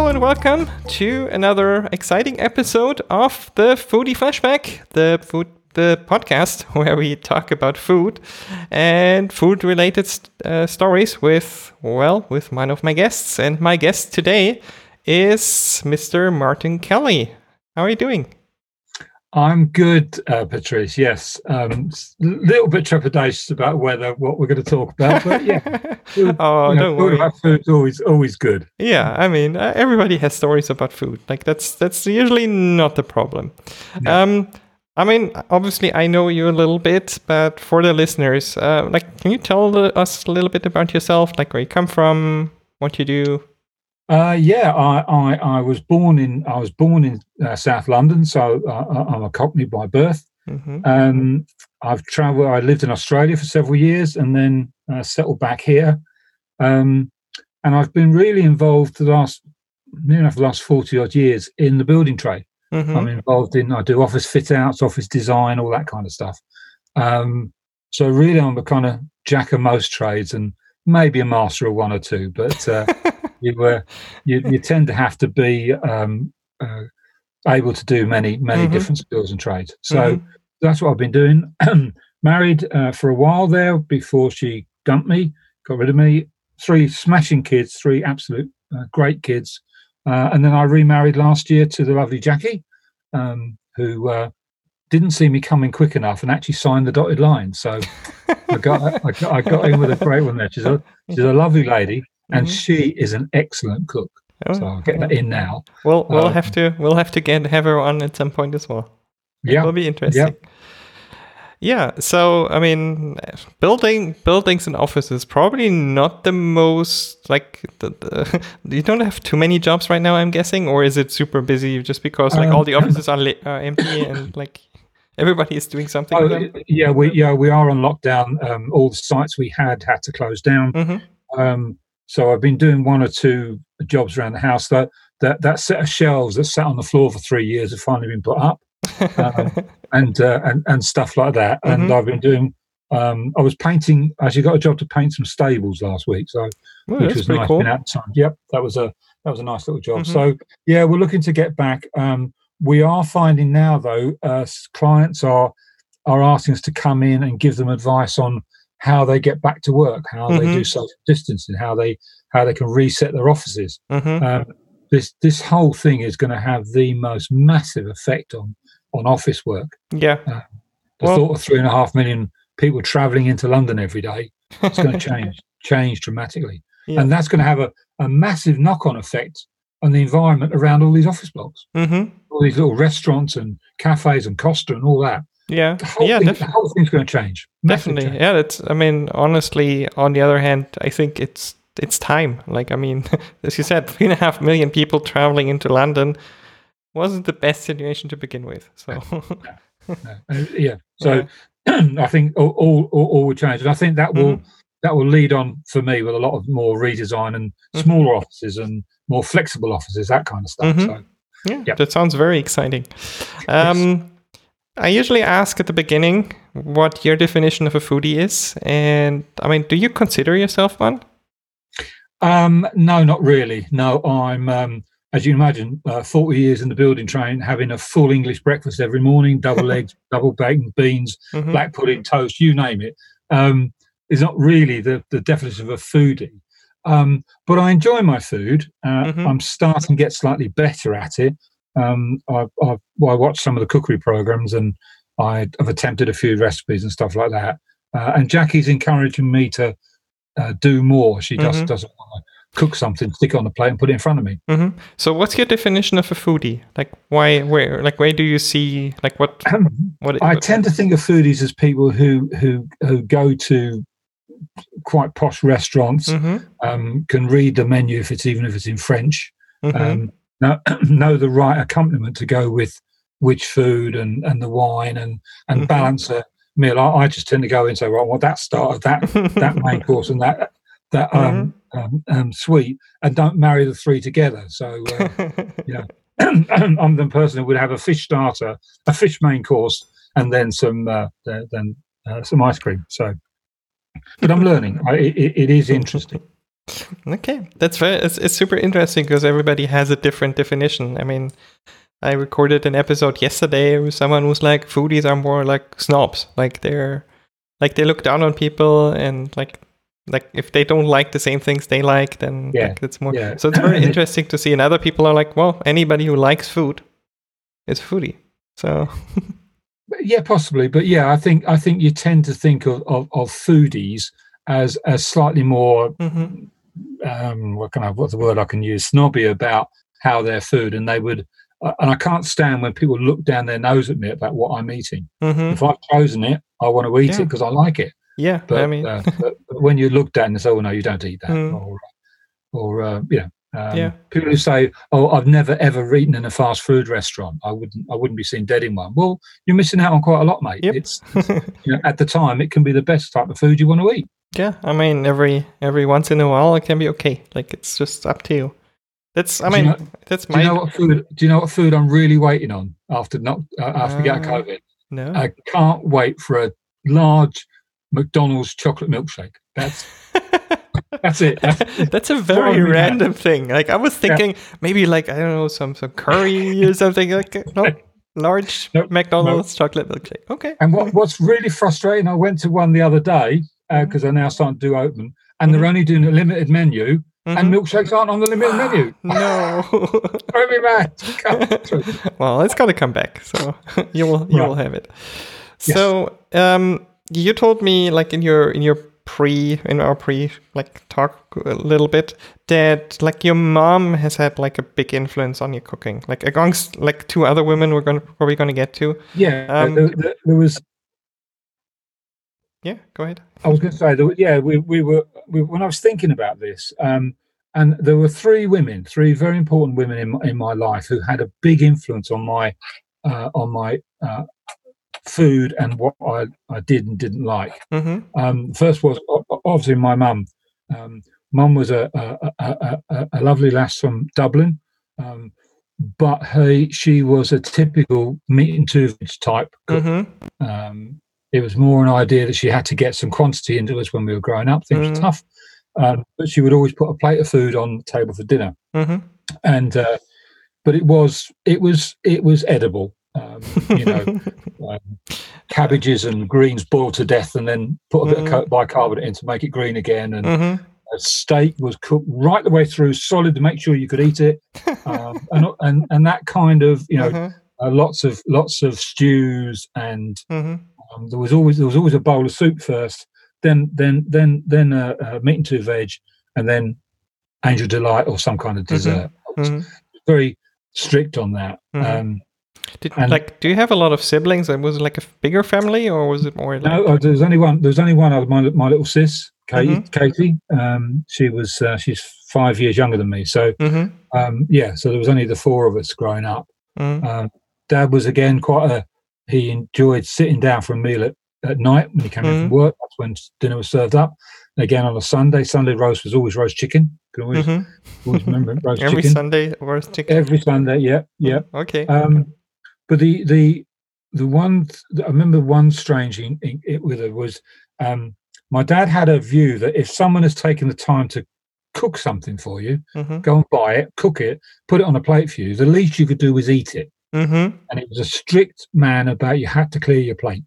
Hello and welcome to another exciting episode of the Foodie Flashback, the podcast where we talk about food and food-related stories with one of my guests. And my guest today is Mr. Martin Kelly. How are you doing? I'm good, Patrice. Yes, little bit trepidatious about what we're going to talk about, but yeah. Don't worry. About food's always good. Yeah, I mean, everybody has stories about food. Like that's usually not the problem. No. I mean, obviously, I know you a little bit, but for the listeners, can you tell us a little bit about yourself, like where you come from, what you do? I was born in South London, so I'm a Cockney by birth. Mm-hmm. I've travelled. I lived in Australia for several years, and then settled back here. And I've been really involved the last 40 odd years in the building trade. Mm-hmm. I'm involved I do office fit outs, office design, all that kind of stuff. So really, I'm a kind of jack of most trades, and maybe a master of one or two, but. You tend to have to be able to do many mm-hmm. different skills and trades. So that's what I've been doing. Married for a while there before she dumped me, got rid of me. 3 smashing kids, 3 absolute great kids. And then I remarried last year to the lovely Jackie, who didn't see me coming quick enough and actually signed the dotted line. So I got in with a great one there. She's a lovely lady. And she is an excellent cook, so I'll get that in now. We'll have to have her on at some point as well. Yeah, it'll be interesting. Yeah. So I mean, buildings and offices probably not the most you don't have too many jobs right now, I'm guessing, or is it super busy just because all the offices are empty and everybody is doing something? We are on lockdown. All the sites we had to close down. Mm-hmm. So I've been doing 1 or 2 jobs around the house. That set of shelves that sat on the floor for 3 years have finally been put up, and stuff like that. Mm-hmm. And I've been doing. I was painting. Actually, got a job to paint some stables last week, which was nice. Cool. Been out time. Yep, that was a nice little job. Mm-hmm. So yeah, we're looking to get back. We are finding now though, clients are asking us to come in and give them advice on how they get back to work, how they do social distancing, how they can reset their offices. Mm-hmm. This whole thing is going to have the most massive effect on office work. Yeah, the thought of 3.5 million people travelling into London every day is going to change dramatically, and that's going to have a massive knock-on effect on the environment around all these office blocks, all these little restaurants and cafes and Costa and all that. Yeah, the whole thing's going to change. Definitely, change. Yeah. That's. I mean, honestly, on the other hand, I think it's time. Like, I mean, as you said, 3.5 million people traveling into London wasn't the best situation to begin with. So, So, I think all will change, and I think that will lead on for me with a lot of more redesign and smaller offices and more flexible offices, that kind of stuff. So, that sounds very exciting. Yes. I usually ask at the beginning what your definition of a foodie is. And I mean, do you consider yourself one? No, not really. No, I'm, as you imagine, 40 years in the building trade, having a full English breakfast every morning, double eggs, double bacon, beans, black pudding, toast, you name it, is not really the definition of a foodie. But I enjoy my food. I'm starting to get slightly better at it. I watched some of the cookery programs, and I've attempted a few recipes and stuff like that. And Jackie's encouraging me to do more. She just doesn't want to cook something, stick it on the plate, and put it in front of me. Mm-hmm. So, what's your definition of a foodie? Like, where do you see what? I tend to think of foodies as people who go to quite posh restaurants, can read the menu if it's in French. Know the right accompaniment to go with which food and the wine and balance a meal. I just tend to go in and say, right, well, that starter, that main course, and that sweet, and don't marry the 3 together. So I'm the person who would have a fish starter, a fish main course, and then some ice cream. So, but I'm learning. It is interesting. Okay, that's very. It's super interesting because everybody has a different definition. I mean, I recorded an episode yesterday with someone who's like, foodies are more like snobs. Like they look down on people, and like if they don't like the same things they like, then like it's more. Yeah. So it's very interesting to see. And other people are like, well, anybody who likes food is foodie. So. Yeah, possibly, but yeah, I think you tend to think of foodies as slightly more. What's the word I can use? Snobby about how their food, and they would. And I can't stand when people look down their nose at me about what I'm eating. If I've chosen it, I want to eat it because I like it. Yeah, but, I mean, but when you look down and say, "Oh no, you don't eat that," or people who say, "Oh, I've never ever eaten in a fast food restaurant. I wouldn't be seen dead in one." Well, you're missing out on quite a lot, mate. Yep. It's at the time, it can be the best type of food you want to eat. Yeah, I mean, every once in a while, it can be okay. Like it's just up to you. That's my. Do you know what food I'm really waiting on after getting COVID? No, I can't wait for a large McDonald's chocolate milkshake. That's it. That's a very random thing. Like I was thinking maybe like I don't know some curry or something like large McDonald's chocolate milkshake. Okay. And what's really frustrating, I went to one the other day because they're now starting to do open, and they're only doing a limited menu. And milkshakes aren't on the limited menu. No. Throw me back. Well, it's got to come back. So you will have it. Yes. So you told me like in our pre like talk a little bit that like your mom has had like a big influence on your cooking. Like amongst like two other women we're probably going to get to. Yeah. There was. Yeah, go ahead. I was going to say, we were when I was thinking about this, and there were three very important women in my life who had a big influence on my food and what I did and didn't like. First was obviously my mum. Mum was a lovely lass from Dublin, but she was a typical meat and two veg type cook. It was more an idea that she had to get some quantity into us when we were growing up. Things were tough, but she would always put a plate of food on the table for dinner. And but it was edible. Cabbages and greens boiled to death, and then put a bit of bicarbonate in to make it green again. And a steak was cooked right the way through, solid to make sure you could eat it, and that kind of lots of stews and. There was always a bowl of soup first, then meat and two veg, and then Angel Delight or some kind of dessert. I was very strict on that. Do you have a lot of siblings? And was it like a bigger family, or was it more? Like... No, there was only one. There was only one. My little sis, Katie. She's 5 years younger than me. So so there was only the four of us growing up. Dad was again he enjoyed sitting down for a meal at night when he came in from work. That's when dinner was served up. And again, on a Sunday roast was always roast chicken. You can always remember roast every chicken. Sunday roast chicken. Every Sunday, yeah. Okay. But the one I remember one strange it with her was my dad had a view that if someone has taken the time to cook something for you, go and buy it, cook it, put it on a plate for you, the least you could do was eat it. And it was a strict man about you had to clear your plate.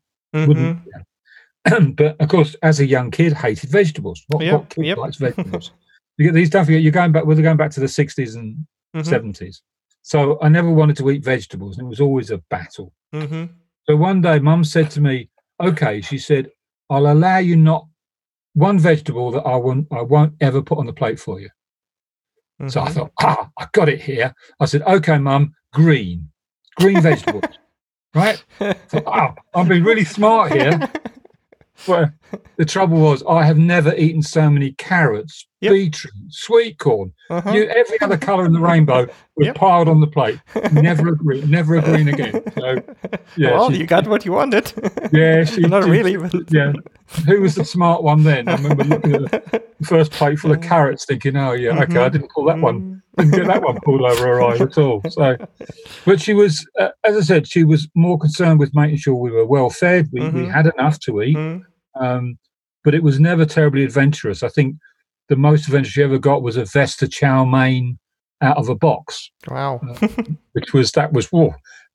But of course, as a young kid, hated vegetables. What kid likes vegetables? Don't forget, we're going back to the 60s and 70s. So I never wanted to eat vegetables, and it was always a battle. So one day, Mum said to me, "Okay," she said, "I'll allow you not one vegetable that I won't ever put on the plate for you." So I thought, I got it here. I said, "Okay, Mum, green vegetables." Right? So, I'm being really smart here. Well, the trouble was I have never eaten so many carrots, beetroot, sweet corn, every other colour in the rainbow was piled on the plate. Never a green again. So, you got what you wanted. Yeah, not really. But... Yeah, who was the smart one then? I remember looking at the first plate full of carrots, thinking, "Oh yeah, okay, I didn't pull that one. Didn't get that one pulled over her eyes at all." So, but she was, as I said, she was more concerned with making sure we were well fed. We had enough to eat. But it was never terribly adventurous. I think the most adventurous you ever got was a Vesta chow mein out of a box. Wow. That was war.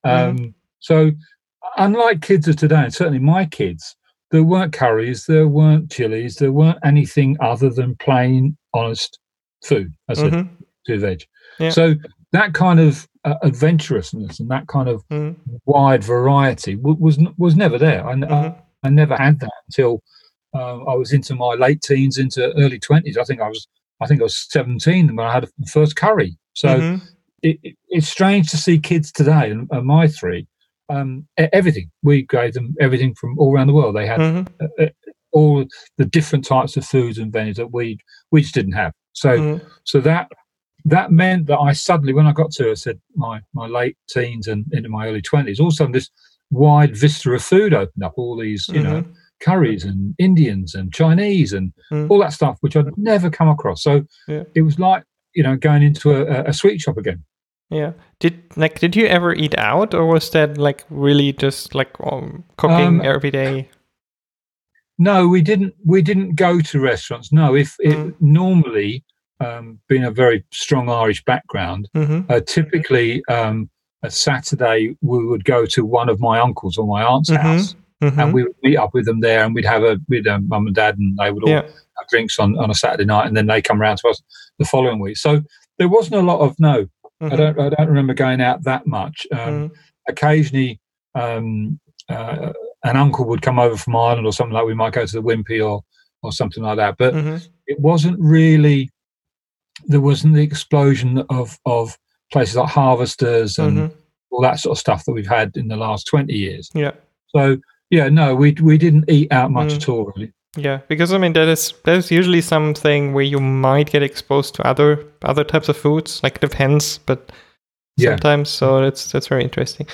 So unlike kids of today, and certainly my kids, there weren't curries, there weren't chilies, there weren't anything other than plain, honest food. I said, to veg. Yeah. So that kind of adventurousness and that kind of wide variety was never there. I never had that until I was into my late teens, into early 20s. I think I was 17 when I had the first curry. So it's strange to see kids today, and my three, everything. We gave them everything from all around the world. They had all the different types of foods and venues that we just didn't have. So that meant that I suddenly, when I got to, I said, my late teens and into my early 20s, all of a sudden this wide vista of food opened up, all these, curries and Indians and Chinese and all that stuff, which I'd never come across. So it was like, going into a sweet shop again. Yeah. Did you ever eat out, or was that like really just like cooking every day? No, we didn't go to restaurants. No, if it normally, being a very strong Irish background, typically a Saturday we would go to one of my uncles or my aunt's house, and we would meet up with them there, and we'd have mum and dad, and they would all have drinks on a Saturday night, and then they come around to us the following week. So there wasn't a lot of I don't remember going out that much. Occasionally, an uncle would come over from Ireland or something, like we might go to the Wimpy or something like that. But it wasn't really. There wasn't the explosion of places like Harvesters and all that sort of stuff that we've had in the last 20 years. Yeah. So no, we didn't eat out much at all, really. Yeah, because I mean that is usually something where you might get exposed to other types of foods, like it depends, but sometimes. So that's very interesting.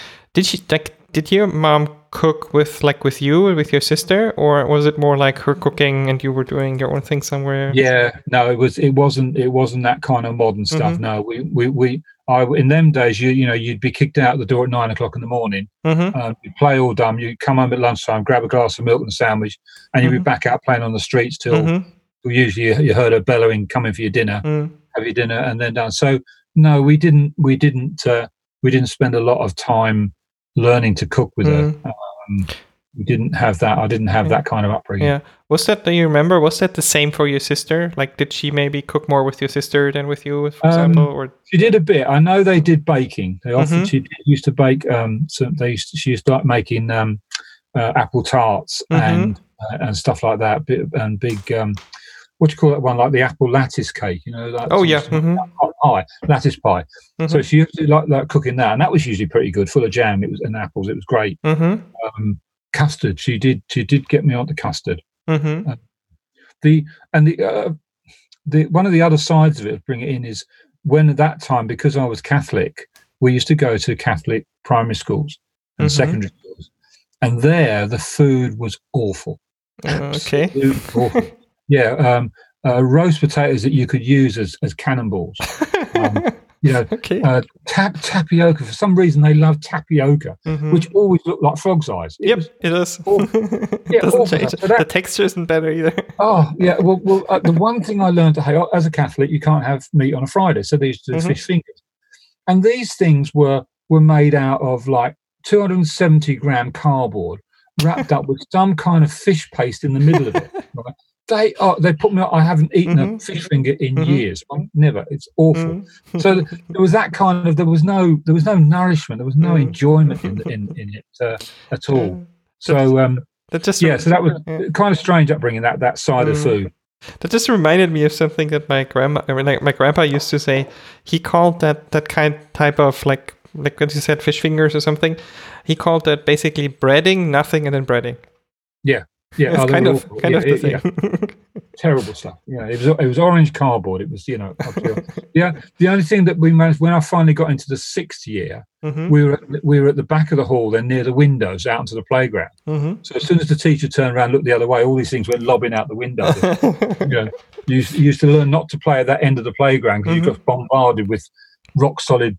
Did your mom cook with you and with your sister, or was it more like her cooking and you were doing your own thing somewhere? Yeah, no, it wasn't that kind of modern stuff. No, in them days, you'd be kicked out the door at 9 o'clock in the morning. You'd play all dumb. You'd come home at lunchtime, grab a glass of milk and a sandwich, and you'd be back out playing on the streets till usually you heard her bellowing, "Coming for your dinner, have your dinner," and then done. So no, we didn't spend a lot of time learning to cook with her. We didn't have that. I didn't have that kind of upbringing. Yeah. Do you remember, was that the same for your sister? Like, did she maybe cook more with your sister than with you, for example? Or she did a bit. I know they did baking. They often she used to bake. She used to like making apple tarts and stuff like that. And big what do you call that one? Like the apple lattice cake. Like pie, lattice pie. So she used to like cooking that, and that was usually pretty good, full of jam. And apples. It was great. Custard. She did get me onto custard. The one of the other sides of it, bring it in, is when at that time, because I was Catholic, we used to go to Catholic primary schools and secondary schools, and there the food was awful. Okay. Awful. Yeah. Roast potatoes that you could use as cannonballs. Tapioca. For some reason, they love tapioca, which always looked like frog's eyes. It does. It doesn't change. The texture isn't better either. Oh, yeah. Well, the one thing I learned to hate, as a Catholic, you can't have meat on a Friday, so they used to do fish fingers. And these things were made out of like 270-gram cardboard wrapped up with some kind of fish paste in the middle of it. Right? They put me. I haven't eaten a fish finger in years. Never. It's awful. So there was that kind of. There was no nourishment. There was no enjoyment in it at all. So so that was kind of strange upbringing. That side of food. That just reminded me of something that my grandpa used to say. He called that type of like when you said fish fingers or something. He called that basically breading nothing and then breading. Yeah. Yeah, it's kind of the thing. Terrible stuff. Yeah, it was orange cardboard. It was, the only thing that we managed when I finally got into the 6th year, we were at the back of the hall, then near the windows, out onto the playground. So as soon as the teacher turned around, looked the other way, all these things went lobbing out the window. You used to learn not to play at that end of the playground because you got bombarded with rock solid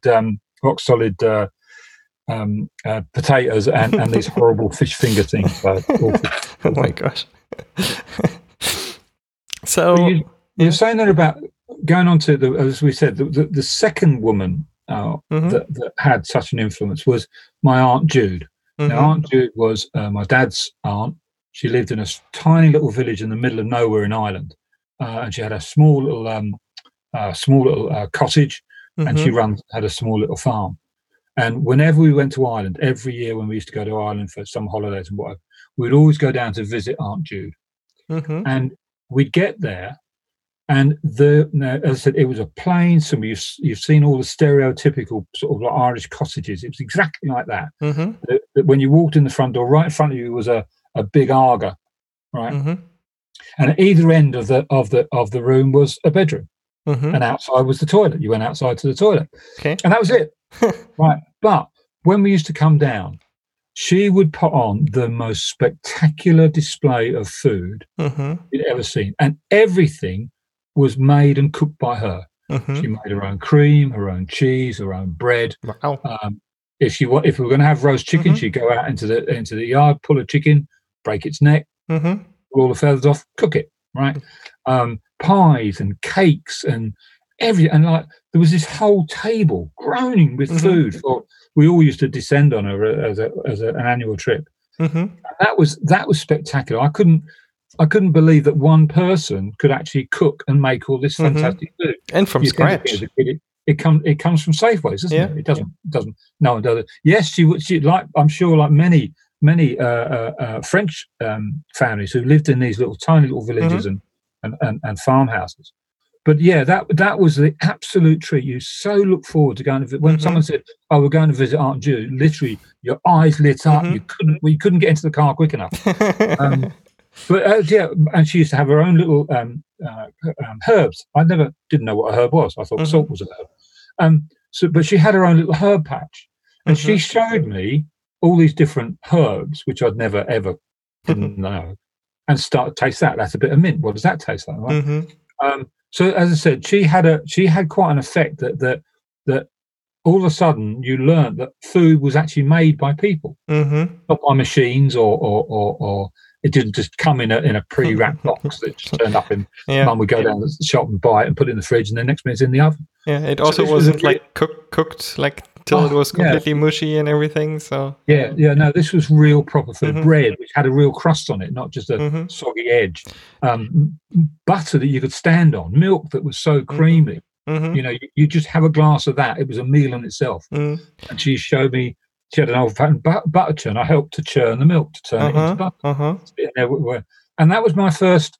potatoes and these horrible fish finger things. Oh my gosh. So You were saying there about going on to as we said, the second woman that had such an influence was my Aunt Jude. Now, Aunt Jude was my dad's aunt. She lived in a tiny little village in the middle of nowhere in Ireland, and she had a small little cottage, and she had a small little farm. And whenever we went to Ireland, every year when we used to go to Ireland for some holidays and whatever, we'd always go down to visit Aunt Jude. And we'd get there, and as I said, it was a plain, simple. You've seen all the stereotypical sort of like Irish cottages. It was exactly like that. When you walked in the front door, right in front of you was a big Aga, right? And at either end of the room was a bedroom, and outside was the toilet. You went outside to the toilet, and that was it. Right. But when we used to come down, she would put on the most spectacular display of food you'd ever seen. And everything was made and cooked by her. She made her own cream, her own cheese, her own bread. Wow. If we were going to have roast chicken, she'd go out into the yard, pull a chicken, break its neck, pull all the feathers off, cook it, right? Pies and cakes and everything. And like, there was this whole table groaning with food. We all used to descend on her as an annual trip. That was spectacular. I couldn't believe that one person could actually cook and make all this fantastic food, and from scratch. It comes from Safeways, doesn't it? It doesn't. No one does it. Yes, she like, I'm sure, like many French families who lived in these tiny little villages and farmhouses. But yeah, that was the absolute treat. You so look forward to going to visit. When someone said, "Oh, we're going to visit Aunt Jude," literally your eyes lit up. You couldn't get into the car quick enough. But and she used to have her own little herbs. I didn't know what a herb was. I thought salt was a herb. But she had her own little herb patch, and she showed me all these different herbs, which I'd never ever didn't know, and started to taste that. That's a bit of mint. What does that taste like? Right? So as I said, she had quite an effect that all of a sudden you learned that food was actually made by people, not by machines or it didn't just come in a pre-wrapped box that just turned up and Mum would go down to the shop and buy it and put it in the fridge, and the next minute's in the oven. Yeah, it also wasn't like cooked like till it was completely mushy and everything. So no, this was real proper food. Bread which had a real crust on it, not just a soggy edge. Butter that you could stand on, milk that was so creamy. You know, you just have a glass of that. It was a meal in itself. And she showed me. She had an old-fashioned butter churn. I helped to churn the milk to turn it into butter. And that was my first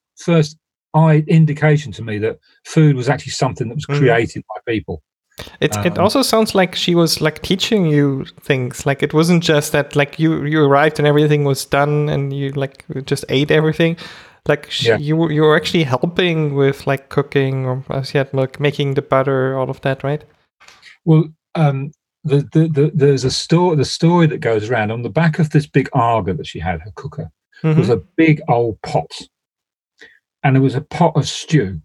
indication to me that food was actually something that was created by people. It also sounds like she was like teaching you things. Like it wasn't just that like you arrived and everything was done and you like just ate everything. Like you were actually helping with like cooking or like making the butter, all of that, right? Well, there's a story. The story that goes around on the back of this big Aga that she had, her cooker, was a big old pot, and it was a pot of stew.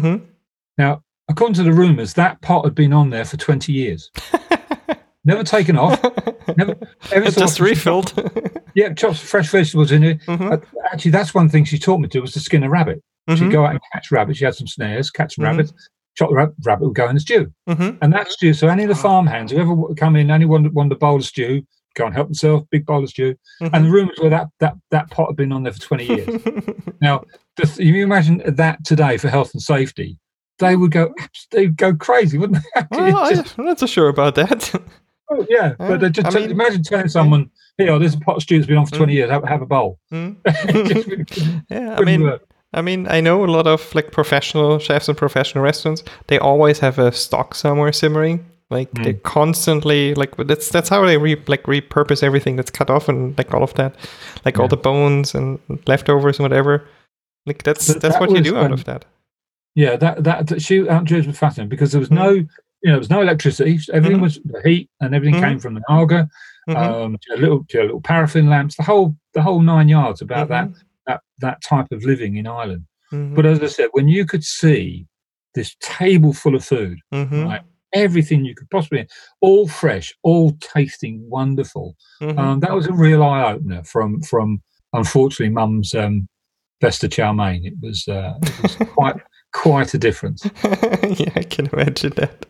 Now, according to the rumours, that pot had been on there for 20 years, never taken off, never just refilled. Chopped fresh vegetables in it. Actually, that's one thing she taught me to, was to skin a rabbit. She'd go out and catch rabbits. She had some snares, catch some rabbits. Chop the rabbit would go in the stew, and that stew. So any of the farmhands, whoever come in, anyone wanted a bowl of stew, go and help themselves. Big bowl of stew, and the rumours were that pot had been on there for 20 years. Now, you imagine that today for health and safety, they would go crazy, wouldn't they? I'm not so sure about that. Oh yeah, but imagine telling someone, "Here, there's a pot of stew that's been on for 20 years. Have a bowl." I mean, I know a lot of like professional chefs and professional restaurants. They always have a stock somewhere simmering. Like they constantly like that's how they repurpose everything that's cut off and like all of that, like all the bones and leftovers and whatever. Like that's what you do out of that. Yeah, Aunt Jude was fascinating because there was no electricity. Everything was the heat and everything came from the Aga. She had little paraffin lamps. The whole 9 yards about that type of living in Ireland. But as I said, when you could see this table full of food, right, everything you could possibly, all fresh, all tasting wonderful, that was a real eye opener from unfortunately Mum's Besta chow mein. It was quite a difference. Yeah, I can imagine that.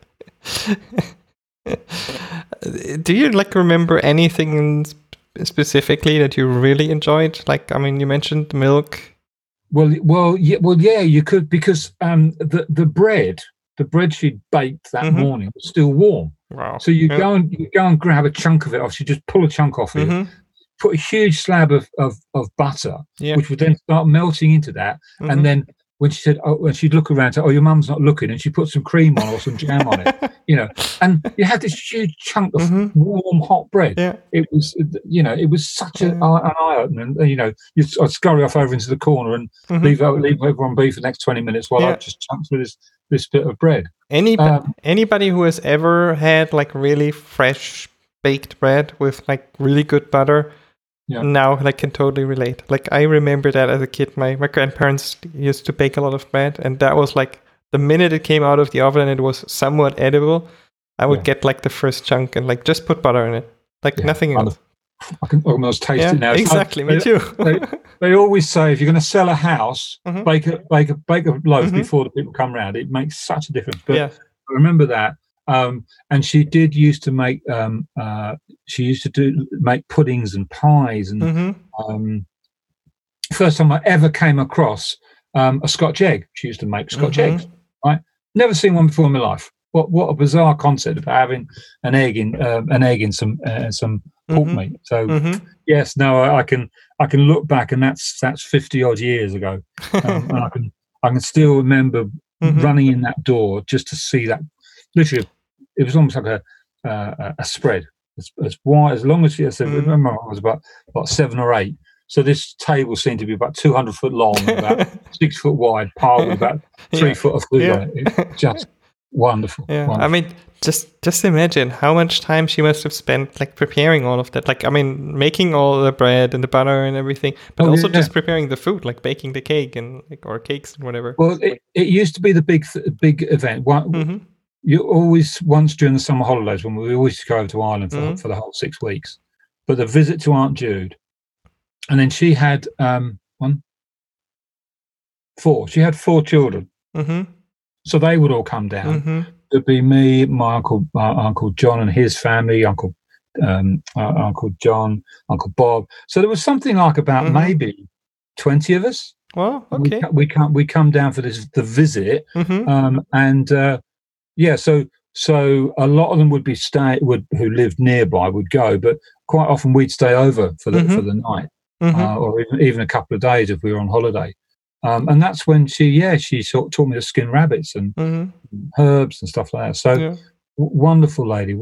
Do you remember anything specifically that you really enjoyed? You mentioned milk. Well, yeah. You could, because the bread she'd baked that morning was still warm. Wow. So you go and grab a chunk of it off. You just pull a chunk off it, put a huge slab of butter, which would then start melting into that, and then when she'd look around, say, "Oh, your mum's not looking," and she put some cream on or some jam on it, and you had this huge chunk of warm hot bread. Yeah. It was, it was such an eye opener. I'd scurry off over into the corner and leave everyone be for the next 20 minutes while I just chunked through this bit of bread. Anybody who has ever had really fresh baked bread with really good butter. Yeah. Now, can totally relate. I remember that as a kid, my grandparents used to bake a lot of bread, and that was the minute it came out of the oven and it was somewhat edible, I would get the first chunk and just put butter in it, nothing else. I can almost taste it now. Exactly, me too. They always say if you're going to sell a house, bake a loaf before the people come round. It makes such a difference. But I remember that. And she did used to make make puddings and pies, and first time I ever came across a Scotch egg. She used to make Scotch eggs. Right, never seen one before in my life. What a bizarre concept of having an egg in some pork meat. So yes, no, I can look back, and that's 50 odd years ago, and I can still remember running in that door just to see that. Literally, it was almost like a spread as wide, as long as she said. Remember, I was about 7 or 8. So this table seemed to be about 200 foot long, and about 6 foot wide, piled with about 3 foot of food on it. It's just wonderful. Yeah, wonderful. I mean, just imagine how much time she must have spent preparing all of that. Making all the bread and the butter and everything, but also just preparing the food, baking the cake and or cakes and whatever. Well, it used to be the big event. You always, once during the summer holidays, when we always go over to Ireland for the whole 6 weeks, but the visit to Aunt Jude, and then she had She had 4 children, so they would all come down. There'd be me, my uncle John and his family, Uncle John, Uncle Bob. So there was something like about maybe 20 of us. Well, okay. We come down for the visit, So a lot of them would be who lived nearby would go, but quite often we'd stay over for the night, or even a couple of days if we were on holiday. And that's when she sort of taught me to skin rabbits and herbs and stuff like that. So wonderful lady.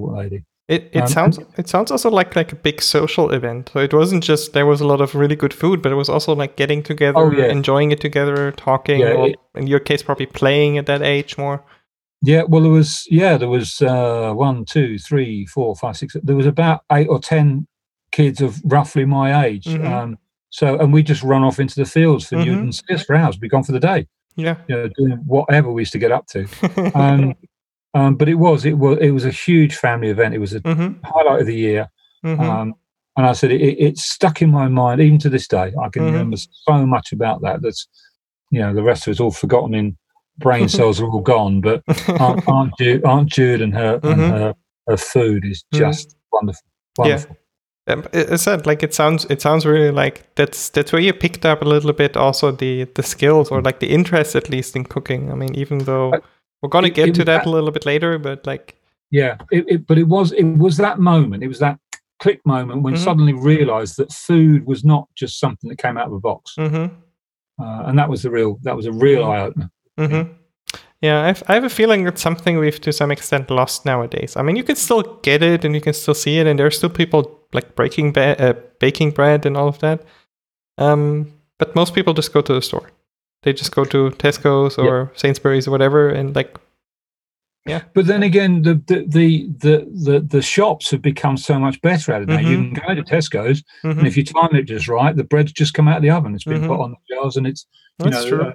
It sounds also like a big social event. So it wasn't just there was a lot of really good food, but it was also getting together, enjoying it together, talking, or in your case probably playing at that age more. Yeah, well, there was 1, 2, 3, 4, 5, 6. There was about 8 or 10 kids of roughly my age. And we just run off into the fields for Newton Skiffs for hours. Be gone for the day. Yeah, doing whatever we used to get up to. But it was a huge family event. It was a highlight of the year. And I said it stuck in my mind even to this day. I can remember so much about that. That's the rest of it's all forgotten in. Brain cells are all gone, but Aunt Jude and her food is just wonderful. Yeah, it said it sounds really that's where you picked up a little bit also the skills or the interest at least in cooking. I mean, even though we're gonna get to that a little bit later, but but it was that moment. It was that click moment when suddenly realised that food was not just something that came out of a box, and that was a real eye opener. Yeah, I have a feeling it's something we've to some extent lost nowadays. I mean, you can still get it and you can still see it, and there are still people baking bread and all of that. But most people just go to the store. They just go to Tesco's or Sainsbury's or whatever, and But then again, the shops have become so much better at it now. You can go to Tesco's, and if you time it just right, the bread's just come out of the oven. It's been put on the shelves, and it's true.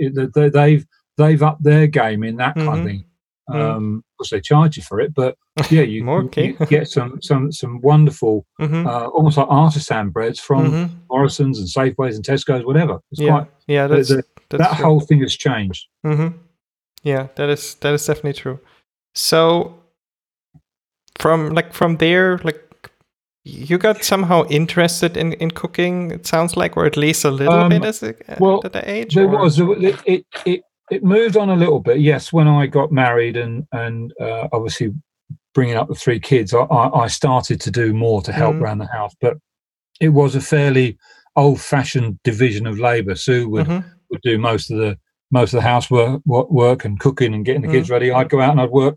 They've upped their game in that kind of thing. Of course, they charge you for it, but you get some wonderful, almost like artisan breads from Morrison's and Safeways and Tesco's, whatever. It's Yeah, that's that true. Whole thing has changed. Mm-hmm. Yeah, that is definitely true. So from there, like, you got somehow interested in cooking, it sounds like, or at least a little bit at the age? There was. It moved on a little bit, yes, when I got married and obviously bringing up the 3 kids, I started to do more to help around the house. But it was a fairly old-fashioned division of labour. Sue would do most of the housework and cooking and getting the kids ready. I'd go out and I'd work.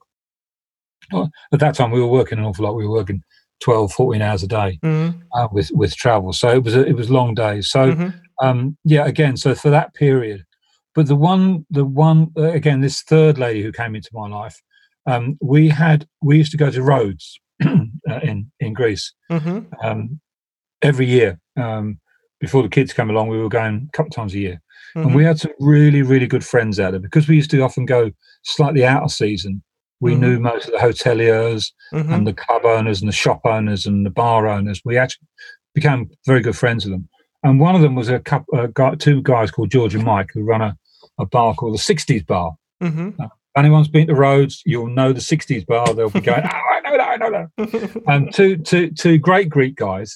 At that time, we were working an awful lot. We were working 12, 14 hours a day with travel. So it was long days. So again, so for that period. But the one again, this third lady who came into my life, we used to go to Rhodes in Greece every year. Before the kids came along, we were going a couple of times a year. And we had some really, really good friends out there, because we used to often go slightly out of season. We knew most of the hoteliers and the club owners and the shop owners and the bar owners. We actually became very good friends with them. And one of them was two guys called George and Mike, who run a bar called the 60s Bar. If anyone's been to Rhodes, you'll know the 60s Bar. They'll be going, I know that. And two great Greek guys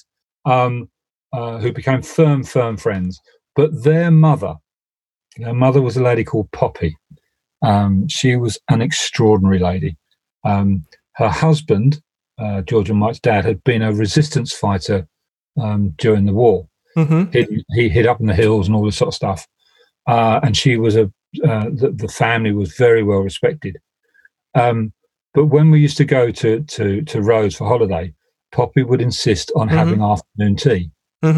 who became firm friends. But their mother was a lady called Poppy. She was an extraordinary lady. Her husband, George and Mike's dad, had been a resistance fighter during the war. He hid up in the hills and all this sort of stuff. And she was the family was very well respected. But when we used to go to Rhodes for holiday, Poppy would insist on having afternoon tea.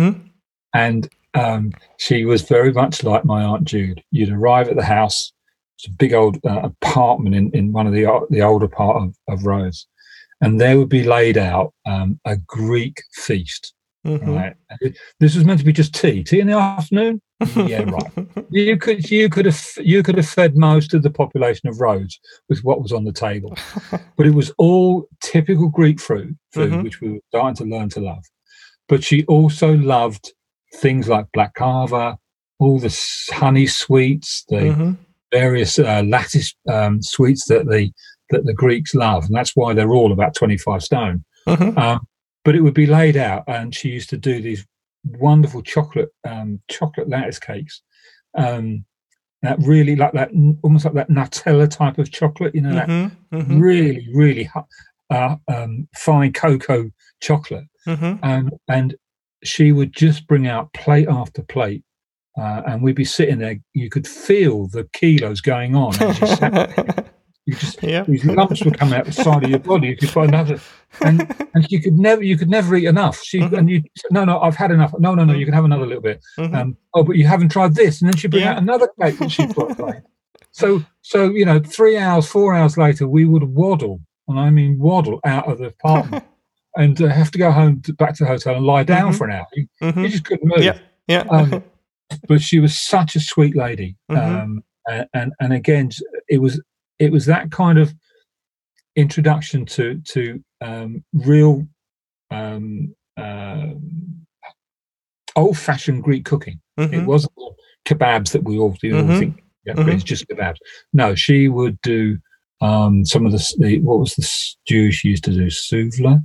And she was very much like my Aunt Jude. You'd arrive at the house. It's a big old apartment in one of the older part of Rhodes, and there would be laid out a Greek feast. Right? This was meant to be just tea in the afternoon. Yeah, right. You could have fed most of the population of Rhodes with what was on the table, but it was all typical Greek food, which we were starting to learn to love. But she also loved things like black kava, all the honey sweets, the various lattice sweets that the Greeks love, and that's why they're all about 25 stone. But it would be laid out, and she used to do these wonderful chocolate lattice cakes, that really like that, almost like that Nutella type of chocolate, that really, really fine cocoa chocolate. And she would just bring out plate after plate. And we'd be sitting there. You could feel the kilos going on. As you sat these lumps would come out the side of your body if you find another. And you could never eat enough. And you no, I've had enough. No, you can have another little bit. But you haven't tried this. And then she'd bring out another cake that she'd got plate. So 3 hours, 4 hours later, we would waddle, and I mean waddle, out of the apartment and have to go home back to the hotel and lie down for an hour. You just couldn't move. But she was such a sweet lady, and again, it was that kind of introduction to real old-fashioned Greek cooking. It wasn't kebabs that we all think. It's just kebabs. No, she would do some of the what was the stew she used to do? Souvla.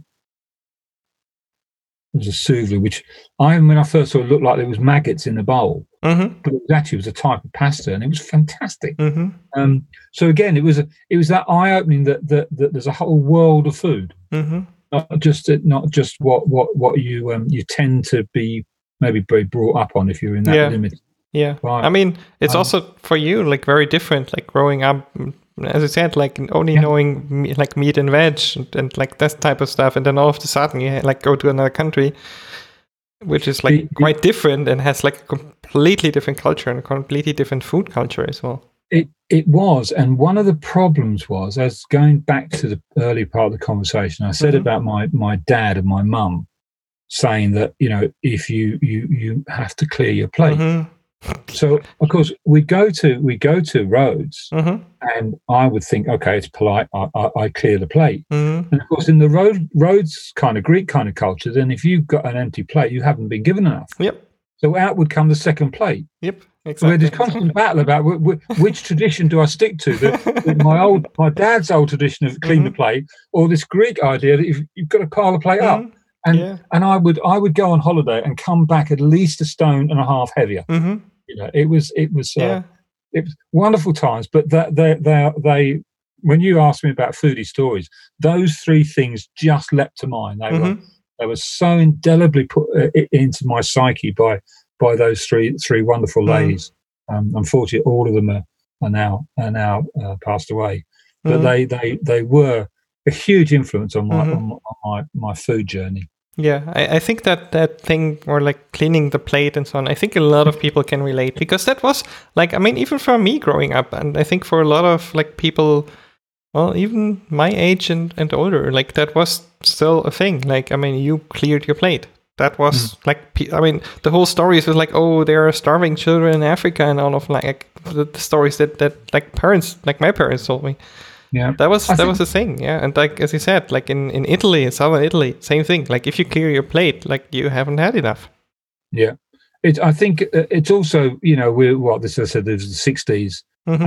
It was a souvla, which when I first saw it, looked like there was maggots in the bowl, but it actually was a type of pasta, and it was fantastic. So again, it was that eye opening that there's a whole world of food, not just what you tend to be maybe brought up on if you're in that limit. Yeah, I mean, it's also for you like very different, like growing up, as I said, like only knowing like meat and veg and like that type of stuff, and then all of a sudden you like go to another country, which is like quite different and has like a completely different culture and a completely different food culture as well. It was, and one of the problems was, as going back to the early part of the conversation, I said about my dad and my mum saying that if you have to clear your plate. So of course we go to Rhodes, and I would think, okay, it's polite. I clear the plate, and of course in the Rhodes kind of Greek kind of culture, then if you've got an empty plate, you haven't been given enough. So out would come the second plate. exactly. We had this constant battle about which tradition do I stick to? My dad's old tradition of clean the plate, or this Greek idea that you've got to pile the plate up. And I would go on holiday and come back at least 1.5 stones heavier. It was wonderful times. But they when you asked me about foodie stories, those 3 things just leapt to mind. They were so indelibly put into my psyche by those three wonderful ladies. Unfortunately, all of them are now passed away. But they were a huge influence on my food journey. Yeah, I think that thing, or like cleaning the plate and so on, I think a lot of people can relate, because that was like, I mean, even for me growing up, and I think for a lot of like people, well, even my age and older, like that was still a thing. Like, I mean, you cleared your plate. That was like, I mean, the whole story is like, oh, there are starving children in Africa, and all of like the stories that like parents, like my parents told me. Yeah, that was the thing. Yeah, and like as you said, like in Italy, in southern Italy, same thing. Like if you clear your plate, like you haven't had enough. Yeah, I think it's also, this I said, there's the 60s.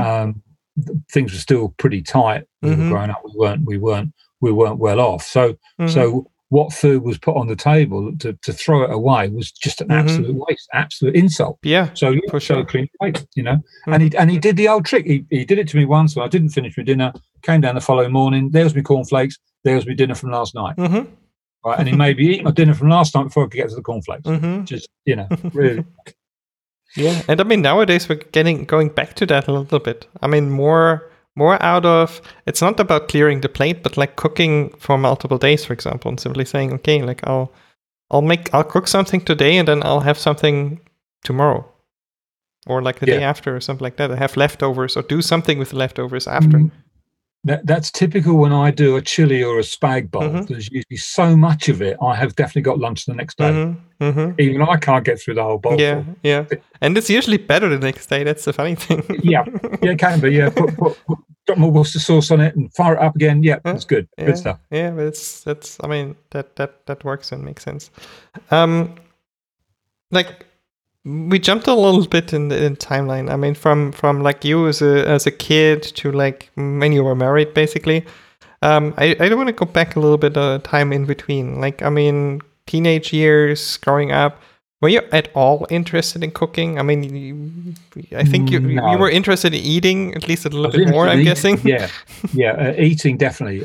Things were still pretty tight. We were growing up. We weren't well off. So what food was put on the table, to throw it away was just an absolute waste, absolute insult. Yeah, so for sure. So clean plate, and he did the old trick. He did it to me once when I didn't finish my dinner. Came down the following morning. There was my cornflakes. There was my dinner from last night. Right, and he made me eat my dinner from last night before I could get to the cornflakes. Just really. Yeah, and I mean nowadays we're going back to that a little bit. I mean more out of, it's not about clearing the plate, but like cooking for multiple days, for example, and simply saying, okay, like I'll cook something today and then I'll have something tomorrow, or like the day after, or something like that. I have leftovers, or do something with the leftovers after. That's typical when I do a chili or a spag bowl. There's usually so much of it. I have definitely got lunch the next day. Even I can't get through the whole bowl. Yeah. And it's usually better the next day. That's the funny thing. Yeah, it can be. Yeah, put more Worcester sauce on it and fire it up again. Yeah, that's good. Good stuff. Yeah, but that's. I mean, that works and makes sense. Like, we jumped a little bit in the timeline. I mean, from like you as a kid to like when you were married, basically. I do want to go back a little bit of time in between. Like, I mean, teenage years, growing up. Were you at all interested in cooking? I mean, I think you were interested in eating at least a little bit more, I'm guessing. Yeah, eating definitely.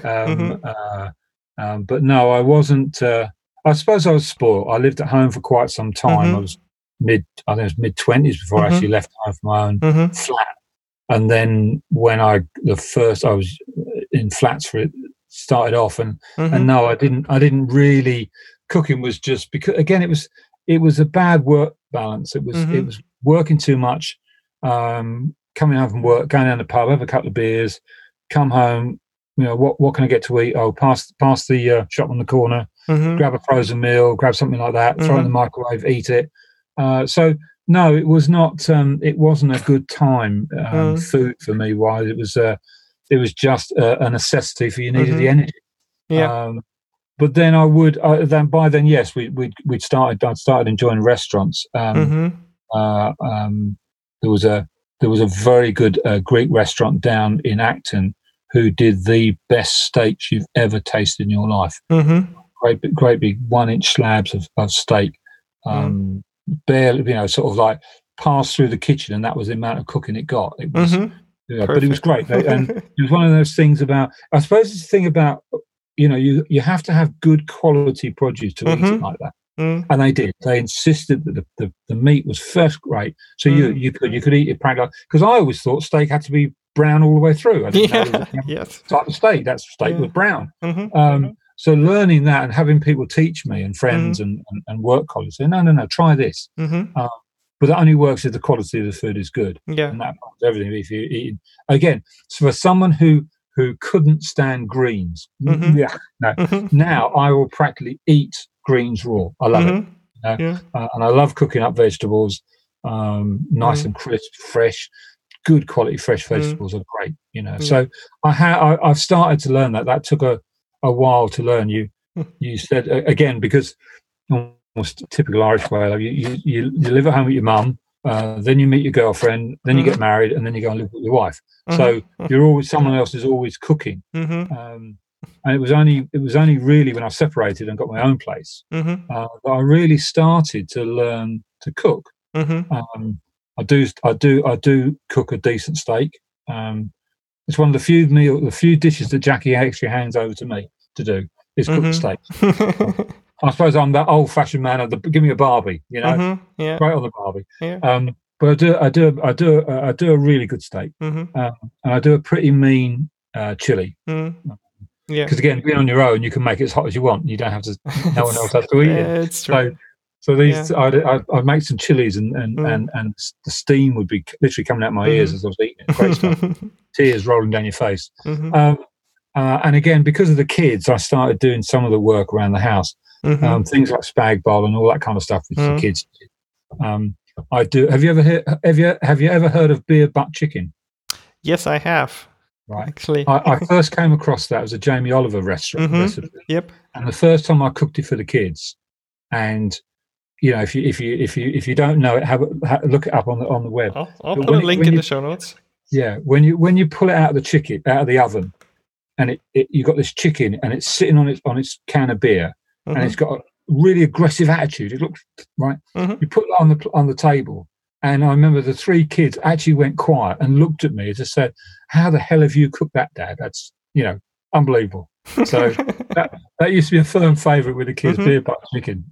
But no, I wasn't. I suppose I was spoiled. I lived at home for quite some time. I was mid-20s before I actually left home for my own flat. And then when I was in flats for it, started off, and no, I didn't really. Cooking was just because, again, it was a bad work balance. It was working too much, coming home from work, going down the pub, have a couple of beers, come home. What can I get to eat? Oh, pass the shop on the corner, grab a frozen meal, grab something like that, throw it in the microwave, eat it. So no, it was not. It wasn't a good time food for me. Why? It was just a necessity for you needed the energy. Yeah. But then by then, yes, I'd started enjoying restaurants. There was a very good Greek restaurant down in Acton who did the best steaks you've ever tasted in your life. Great big 1-inch slabs of steak. Barely, sort of like passed through the kitchen, and that was the amount of cooking it got. It was, but it was great. And it was one of those things about, I suppose it's the thing about, you have to have good quality produce to eat it like that. And they did. They insisted that the meat was first rate, so you could eat it practically. Because I always thought steak had to be brown all the way through. I didn't know yes. Type of steak. That steak was brown. So learning that and having people teach me, and friends and work colleagues say, no, try this. But that only works if the quality of the food is good. Yeah. And that applies to everything. If you eat, again, so for someone who couldn't stand greens, now I will practically eat greens raw. I love it. And I love cooking up vegetables, nice and crisp, fresh. Good quality fresh vegetables are great, So I've started to learn that. That took a while to learn. You said again, because almost typical Irish way, like you live at home with your mum, then you meet your girlfriend, then you get married, and then you go and live with your wife. So you're always, someone else is always cooking. And it was only really when I separated and got my own place that I really started to learn to cook. I do cook a decent steak. It's one of the few dishes that Jackie actually hands over to me to do is cook the steak. I suppose I'm that old-fashioned man of give me a Barbie, right on the Barbie. But I do a really good steak, and I do a pretty mean chili. Because again, being on your own, you can make it as hot as you want. You don't have to. No one else has to eat it. It's true. So these, I'd make some chilies, and the steam would be literally coming out my ears as I was eating it. Great stuff. Tears rolling down your face. And again, because of the kids, I started doing some of the work around the house. Things like spag bol and all that kind of stuff with the kids. I do. Have you ever heard of beer butt chicken? Yes, I have. Right. Actually, I first came across that as a Jamie Oliver recipe. Yep. And the first time I cooked it for the kids, and if you don't know it, look it up on the web. I'll put a link in the show notes. Yeah, when you pull it out of the oven, and you got this chicken, and it's sitting on its can of beer, and it's got a really aggressive attitude. It looks right. You put it on the table, and I remember the three kids actually went quiet and looked at me and just said, "How the hell have you cooked that, Dad? That's unbelievable." So that used to be a firm favourite with the kids, beer butt chicken.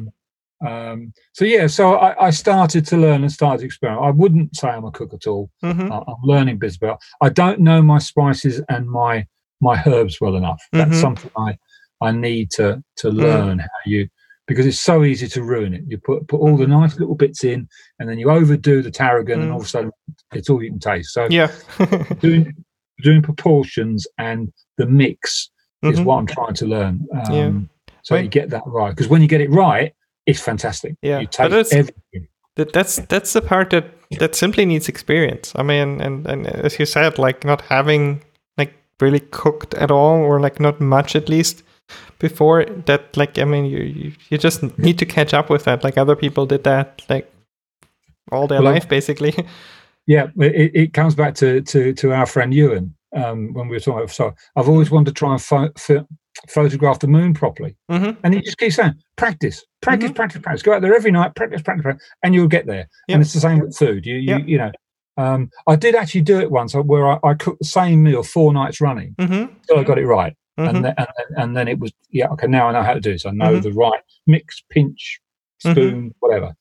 So I started to learn and started to experiment. I wouldn't say I'm a cook at all. I'm learning bits about. I don't know my spices and my herbs well enough. That's something I need to learn because it's so easy to ruin it. You put all the nice little bits in, and then you overdo the tarragon, and all of a sudden it's all you can taste. So doing proportions and the mix is what I'm trying to learn. So you get that right, because when you get it right, it's fantastic. Yeah, you taste everything. That's the part that simply needs experience. I mean, and as you said, like not having like really cooked at all, or like not much at least before that. Like, I mean, you just need to catch up with that. Like other people did that like all their life, basically. Yeah, it comes back to our friend Ewan when we were talking about. So I've always wanted to try and photograph the moon properly, and he just keeps saying, practice. Go out there every night, practice, and you'll get there. And it's the same with food. I did actually do it once where I cooked the same meal 4 nights running, so I got it right. And then it was okay. Now I know how to do it. So I know the right mix, pinch, spoon, whatever.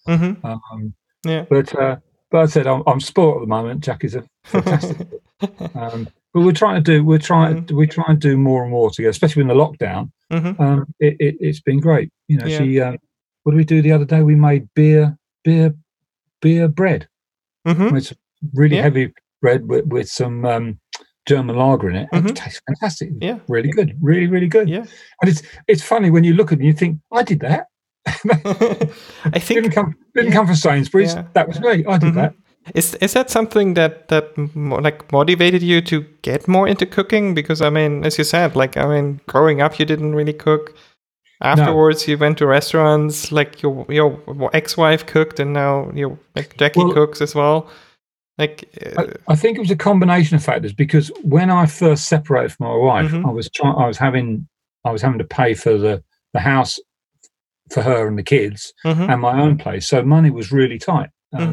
But I said I'm spoiled at the moment. Jack is a fantastic. But we're trying to do more and more together, especially in the lockdown. It's been great. What did we do the other day? We made beer bread. It's really heavy bread with some German lager in it. It tastes fantastic. Yeah, really good. Really, really good. Yeah, and it's funny when you look at it and you think, I did that. I think didn't come from Sainsbury's. Yeah. That was me. I did that. Is that something that like motivated you to get more into cooking? Because I mean, as you said, growing up you didn't really cook. Afterwards, you went to restaurants. Like your ex-wife cooked, and now Jackie cooks as well. Like, I think it was a combination of factors. Because when I first separated from my wife, I was having to pay for the house for her and the kids and my own place, so money was really tight.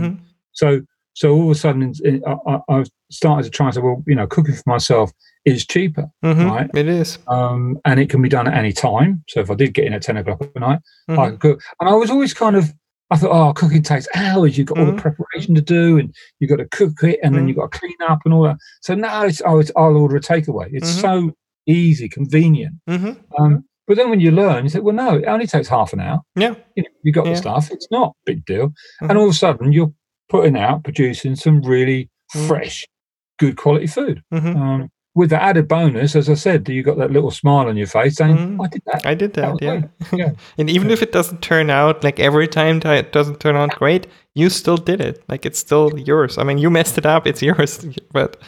So all of a sudden, I started to try and say, well, cooking for myself is cheaper, right? It is. And it can be done at any time. So if I did get in at 10 o'clock at night, I could cook. And I was always I thought, cooking takes hours. You've got all the preparation to do, and you've got to cook it, and then you've got to clean up and all that. So now I'll order a takeaway. It's so easy, convenient. But then when you learn, you say, well, no, it only takes half an hour. Yeah. You got the stuff. It's not a big deal. And all of a sudden, you're producing some really fresh, good quality food. With the added bonus, as I said, you got that little smile on your face saying, I did that. I did that, yeah. And even if it doesn't turn out, like every time it doesn't turn out great, you still did it. Like it's still yours. I mean, you messed it up, it's yours. But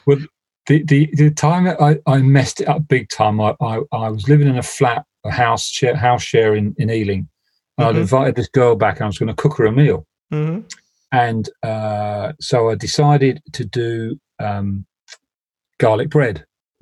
the time I messed it up big time, I was living in a house share in Ealing. I'd invited this girl back and I was going to cook her a meal. And so I decided to do garlic bread.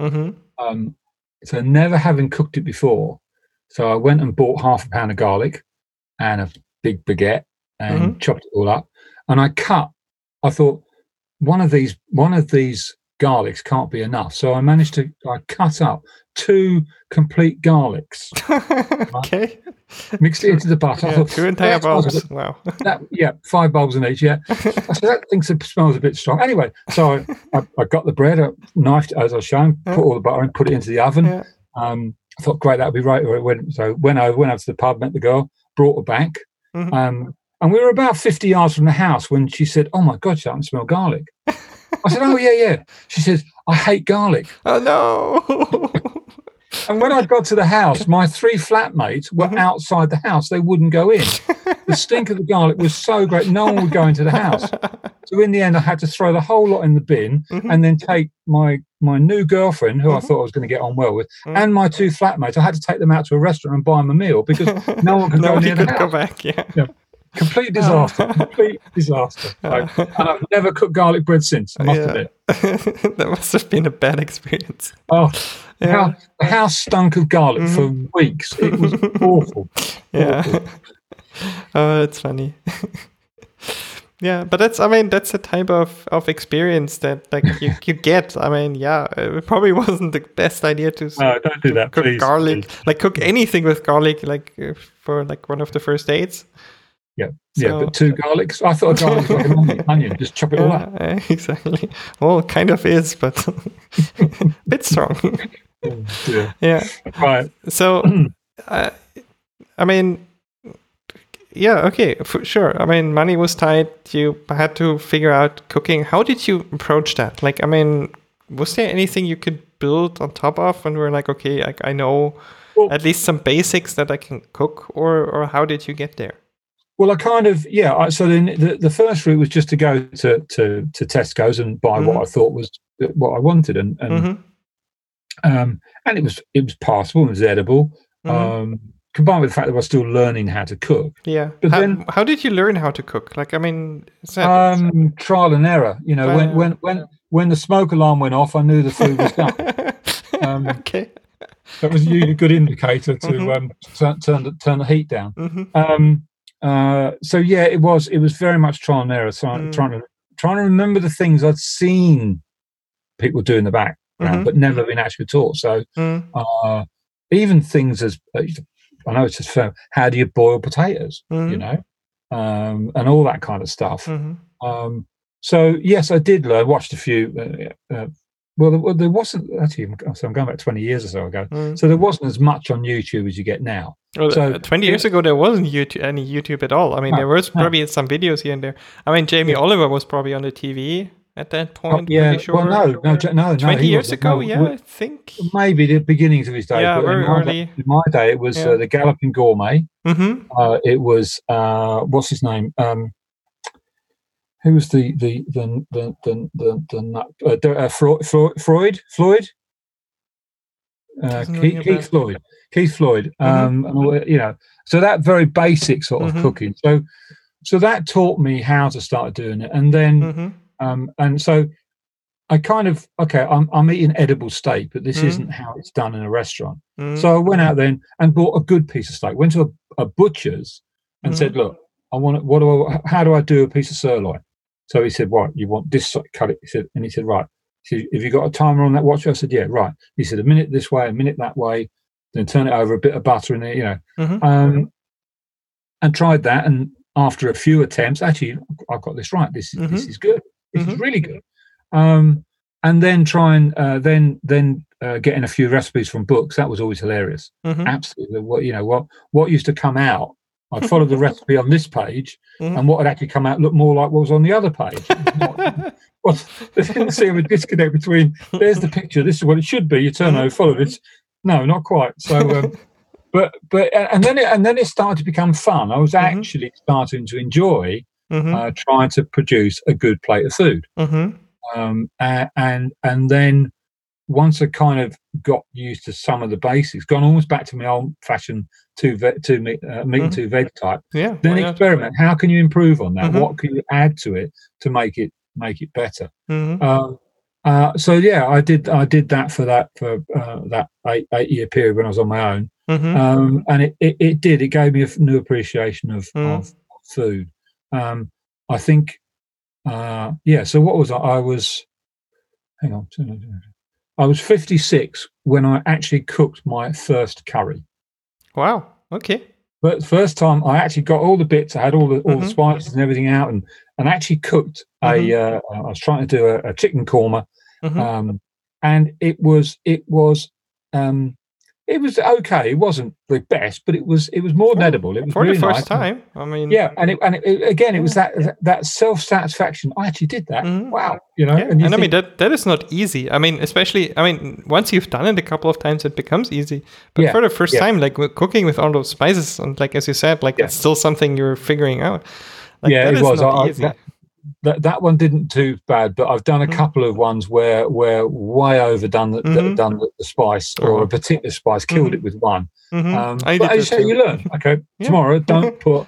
So never having cooked it before, so I went and bought half a pound of garlic and a big baguette and chopped it all up. And I thought one of these garlics can't be enough. So I cut up 2 complete garlics. Okay. Mixed it into the butter. Yeah, I thought, 2 entire bulbs. Wow. 5 bulbs in each. Yeah. I said, that thing smells a bit strong. Anyway, so I got the bread, I knifed it as I was shown, put all the butter in, put it into the oven. Yeah. I thought, great, that would be right. So went over to the pub, met the girl, brought her back. And we were about 50 yards from the house when she said, "Oh my God, I smell garlic." I said, "Oh, yeah." She says, "I hate garlic." Oh, no. And when I got to the house, my 3 flatmates were outside the house. They wouldn't go in. The stink of the garlic was so great, no one would go into the house. So in the end, I had to throw the whole lot in the bin and then take my new girlfriend, who I thought I was going to get on well with, and my 2 flatmates. I had to take them out to a restaurant and buy them a meal because no one could go near the house. Go back, yeah. Complete disaster. Complete disaster. And I've never cooked garlic bread since, I must admit. That must have been a bad experience. Oh, the house stunk of garlic for weeks. It was awful. Yeah. Awful. Oh, that's funny. Yeah, but that's a type of experience that like you get. I mean, it probably wasn't the best idea to don't do that, cook please, garlic, please. Like cook anything with garlic, like for like one of the first dates. Yeah, but 2 garlics. I thought a garlic was like an onion. Just chop it all up. Exactly. Well, it kind of is, but a bit strong. Yeah. Right. So, I mean, okay, for sure. I mean, money was tight. You had to figure out cooking. How did you approach that? Like, I mean, was there anything you could build on top of when we're like, okay, I know at least some basics that I can cook, or how did you get there? Well, I kind of, so then the first route was just to go to Tesco's and buy what I thought was what I wanted, and it was passable, it was edible, combined with the fact that I was still learning how to cook. Yeah. But how did you learn how to cook? Like, I mean, trial and error. You know, when the smoke alarm went off, I knew the food was done. Okay. That was usually a good indicator to turn the heat down. So it was very much trial and error. So trying to remember the things I'd seen people do in the background, but never been actually taught. So even things as I know it's just fair. How do you boil potatoes? You know, and all that kind of stuff. So yes, I did learn. Watched a few. Well, there wasn't actually. So I'm going back 20 years or so ago. So there wasn't as much on YouTube as you get now. Well, so 20 years ago, there wasn't any YouTube at all. I mean, there was probably some videos here and there. I mean, Jamie Oliver was probably on the TV at that point. Pretty sure. Well, no. 20 years ago, I think. Maybe the beginnings of his day. Yeah, very early. In my day, it was the Galloping Gourmet. It was what's his name? Who was the Floyd? Keith Floyd. You know, so that very basic sort of cooking. So that taught me how to start doing it, and then and so I kind of I'm eating edible steak, but this isn't how it's done in a restaurant. So I went out then and bought a good piece of steak. Went to a butcher's and said, "Look, I want how do I do a piece of sirloin?" So he said, "What, you want this cut it?" He said, "Right." He said, "Have you got a timer on that watch?" I said, "Yeah, right." He said, "A minute this way, a minute that way, then turn it over, a bit of butter in it, you know." And tried that, and after a few attempts, actually, I've got this right. This is good. This is really good. And then getting a few recipes from books. That was always hilarious. Absolutely. What used to come out, I'd follow the recipe on this page, and what would actually come out looked more like what was on the other page. There didn't seem a disconnect between, there's the picture, this is what it should be, you turn over, follow this. No, not quite. So, but then it started to become fun. I was actually starting to enjoy trying to produce a good plate of food. And then once I kind of got used to some of the basics, gone almost back to my old-fashioned meat and two veg type. Yeah. Then experiment. How can you improve on that? What can you add to it to make it better? So yeah, I did that for that 8-year period when I was on my own, and it gave me a new appreciation of food. I think, So what was I was? Hang on. I was 56 when I actually cooked my first curry. Wow. Okay. But the first time I actually got all the bits, I had all the spices and everything out, and actually cooked I was trying to do a chicken korma, and it was okay. It wasn't the best, but it was more edible. It was for really the first nice. time. I mean, yeah, and it was that self satisfaction. I actually did that. Wow, And I mean that is not easy. I mean, especially once you've done it a couple of times, it becomes easy. But for the first time, like cooking with all those spices, and like as you said, like it's still something you're figuring out. Like, it was not easy. That one didn't too bad, but I've done a couple of ones where way overdone the spice, or a particular spice, killed it with one. But as you say, you learn. Okay, tomorrow don't put.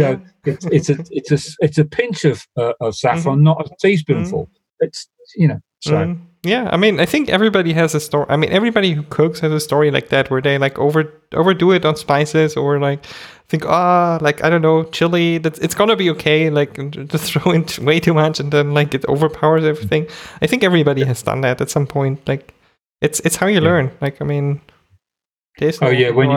It's a pinch of saffron, not a teaspoonful. It's so. Yeah, I mean, I think everybody has a story. I mean, everybody who cooks has a story like that, where they like overdo it on spices, or like think, like I don't know, chili. It's gonna be okay. Like just throw in way too much, and then like it overpowers everything. I think everybody has done that at some point. Like it's how you learn. Like I mean, when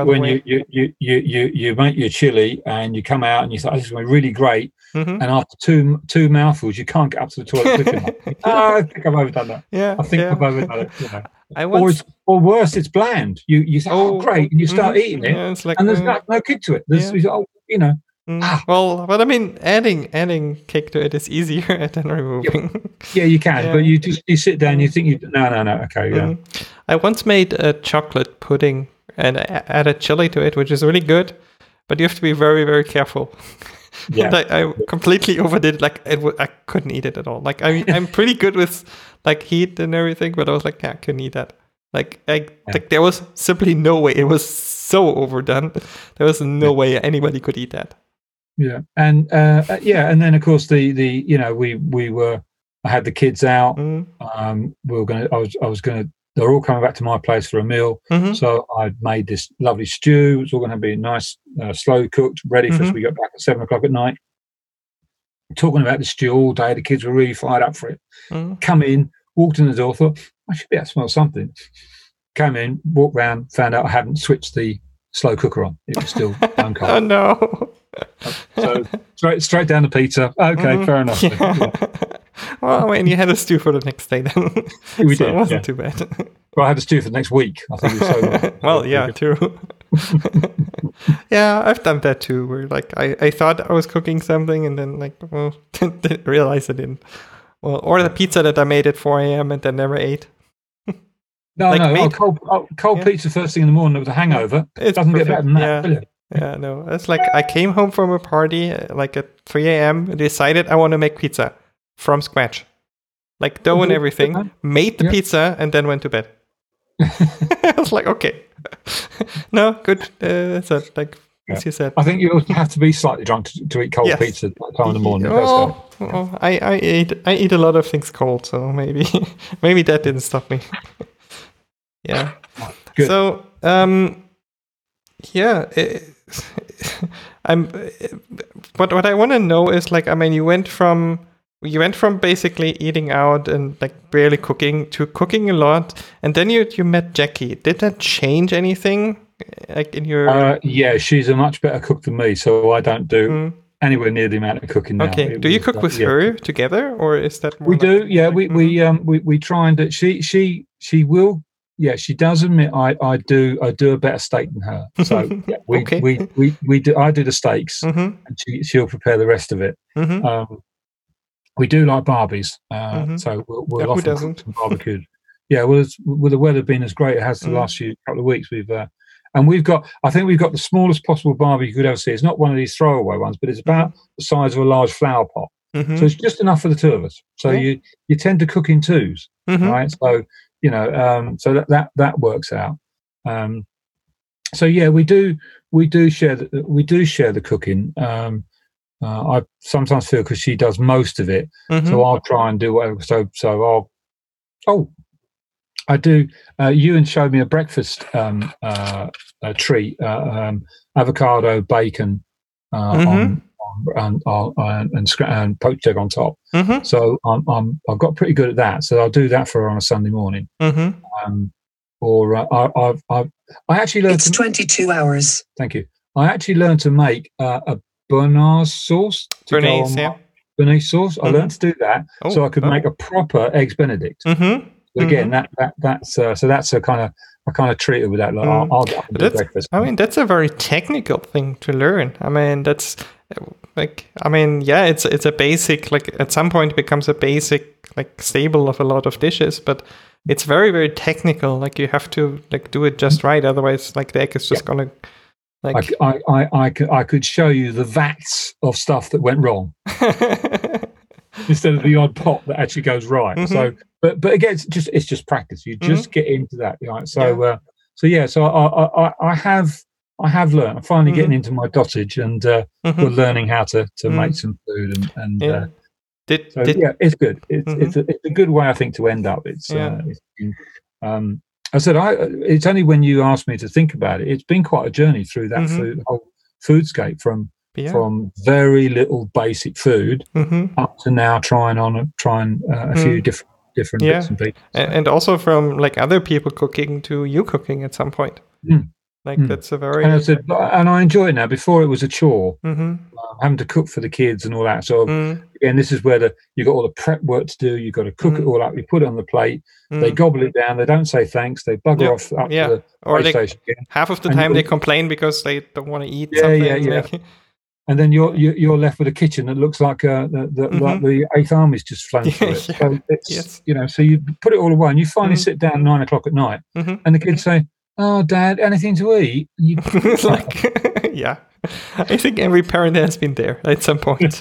you make your chili and you come out and you say, "Oh, this is really great," and after two mouthfuls, you can't get up to the toilet quick enough. I think I've overdone that. Yeah, I think I've overdone it. Or worse, it's bland. You say, "Oh, great," and you start eating it, it's like, and there's no kick to it. Well, but I mean, adding kick to it is easier than removing. Yeah, you can, but you sit down, you think no, okay, I once made a chocolate pudding and added chili to it, which is really good, but you have to be very, very careful. Yeah, I completely overdid it. Like I couldn't eat it at all. Like I'm pretty good with like heat and everything, but I was like, I couldn't eat that. Like there was simply no way. It was so overdone. There was no way anybody could eat that. Yeah, and then of course I had the kids out. They're all coming back to my place for a meal. So I made this lovely stew. It's all going to be nice, slow cooked, ready for us. We got back at 7:00 at night. Talking about the stew all day. The kids were really fired up for it. Come in, walked in the door, thought, I should be able to smell something. Came in, walked round, found out I hadn't switched the slow cooker on. It was still bone cold. Oh, no. So straight down the pizza. Okay, fair enough. Yeah. Well, I mean, you had a stew for the next day then. We did. It wasn't too bad. Well, I had a stew for the next week. I think it was so well, yeah, true. Yeah, I've done that too, where like I thought I was cooking something and then like, well, didn't realize I didn't. Well, or the pizza that I made at 4 a.m. and then never ate. Cold pizza first thing in the morning with a hangover. It doesn't get better than that. Yeah, no. It's like I came home from a party like at 3 a.m. and decided I want to make pizza from scratch. Like dough and everything. Made the pizza and then went to bed. I was like, okay. No, good. That's it. Like as you said. I think you have to be slightly drunk to eat cold pizza at that time in the morning. I eat a lot of things cold, so maybe that didn't stop me. Yeah. Good. So, what I want to know is like, I mean, you went from basically eating out and like barely cooking to cooking a lot, and then you met Jackie. Did that change anything? Like in your? Yeah, she's a much better cook than me, so I don't do anywhere near the amount of cooking now. Okay. Do you cook with her together, or is that more? We do. Yeah, we try and do. She will. Yeah, she does admit I do a better steak than her. So yeah, we do. I do the steaks, and she'll prepare the rest of it. We do like Barbies, so we'll often cook some barbecued. Yeah, well, with the weather being as great it has the last couple of weeks, we've got the smallest possible barbie you could ever see. It's not one of these throwaway ones, but it's about the size of a large flower pot. So it's just enough for the two of us. So you tend to cook in twos, right? So So that works out. So yeah, we do share the cooking. I sometimes feel because she does most of it, so I'll try and do whatever. So I do. Ewan showed me a breakfast treat: avocado, bacon, and poached egg on top. So I've got pretty good at that. So I'll do that for her on a Sunday morning. Or I actually learned. It's 22 hours. Thank you. I actually learned to make a Béarnaise sauce. Béarnaise sauce. I learned to do that so I could make a proper eggs Benedict. Again, that's a kind of treat her with that. Like, I'll do breakfast. I mean, that's a very technical thing to learn. I mean, that's it's a basic, like at some point it becomes a basic like staple of a lot of dishes, but it's very, very technical. Like you have to like do it just right, otherwise like the egg is just gonna like. I could show you the vats of stuff that went wrong instead of the odd pot that actually goes right. So, but again, it's just practice. You just get into that, right? So, I have learned. I'm finally getting into my dotage, and we're learning how to make some food, and it's good. It's a good way, I think, to end up. I said, it's only when you asked me to think about it. It's been quite a journey through that whole foodscape from very little basic food up to now trying a few different bits and pieces. And also from like other people cooking to you cooking at some point. That's a very. And I said, and I enjoy it now. Before it was a chore, having to cook for the kids and all that. So again, this is where you got all the prep work to do. You got to cook it all up. You put it on the plate. They gobble it down. They don't say thanks. They bugger off up to the station again. Half of the time they complain because they don't want to eat something. Yeah. And then you're left with a kitchen that looks like like the Eighth Army's just flown through it. So it's so you put it all away and you finally sit down at 9 o'clock at night, and the kids say, "Oh, Dad, anything to eat?" I think every parent has been there at some point.